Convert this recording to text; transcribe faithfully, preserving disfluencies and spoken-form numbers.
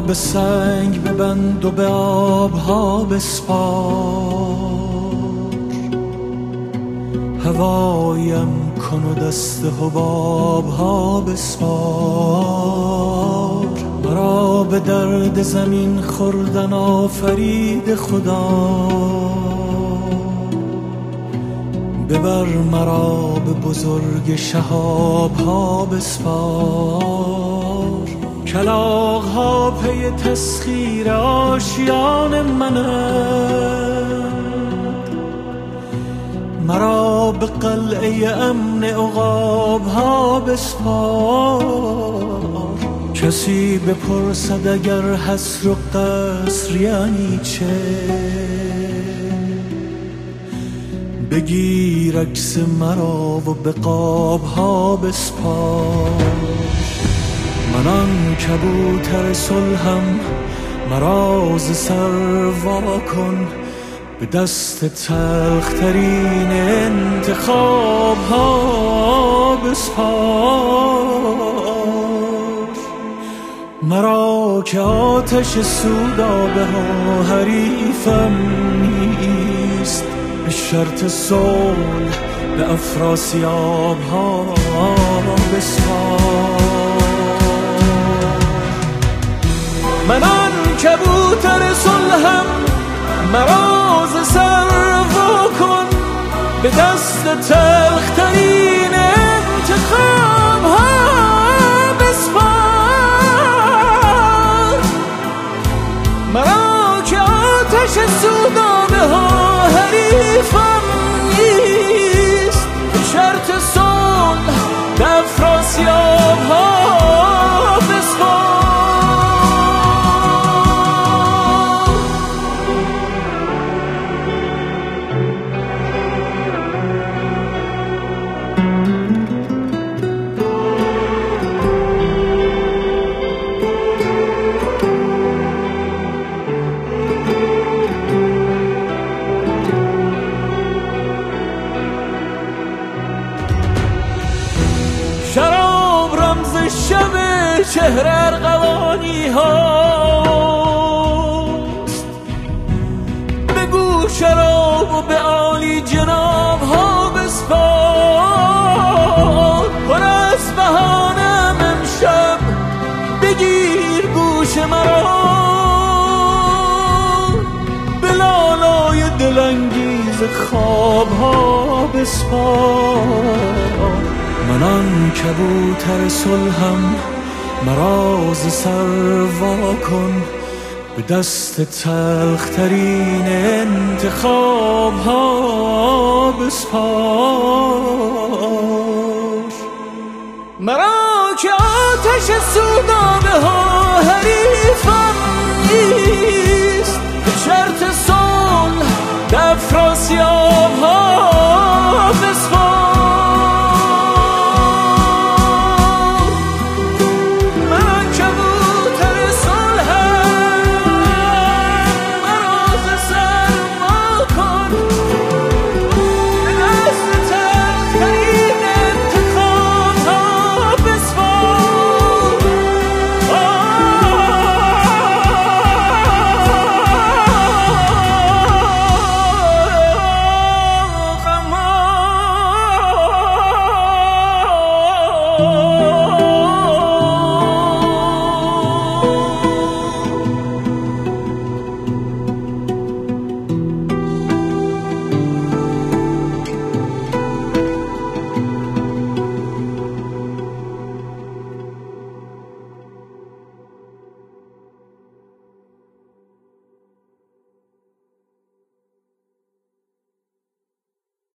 به سنگ ببند و به آبها بسپار، هوایم کن و دست حبابها بسپار. مرا به درد زمین خوردن آفرید خدا، ببر مرا به بزرگ شهابها بسپار. کلاغ‌ها پی تسخیر آشیان منند، مرا به قلعه امن عقاب‌ها بسپار. کسی بپرسد اگر حصر و قصر یعنی چه، بگیر عکس مرا و به قاب‌ها بسپار. من آن کبوتر صلحم، مرا ز سر وا کن، به دست تلخترین انتخاب‌ها بسپار. مرا که آتش سودابه ها حریفم نیست، به شرط صلح به افراسیاب‌ها بسپار. من آن کبوتر صلحم، مرا ز سر وا کن، به دست تلخترین انتخاب‌ها بسپار. مرا که آتش سودابه ها حریفم نیست، به شرط صلح به افراسیاب‌ها بسپار. شراب رمز شب چهره ارغوانی هاست، بگو شراب و به عالی جناب ها بسپار. پر از بهانم امشب بگیر گوش مرا، به لالای دلانگیز خواب ها بسپار. من آن کبوتر صلحم، مرا ز سر وا کن، به دست تلخترین انتخاب‌ها بسپار. مرا که آتش سودابه ها حریفم نیست،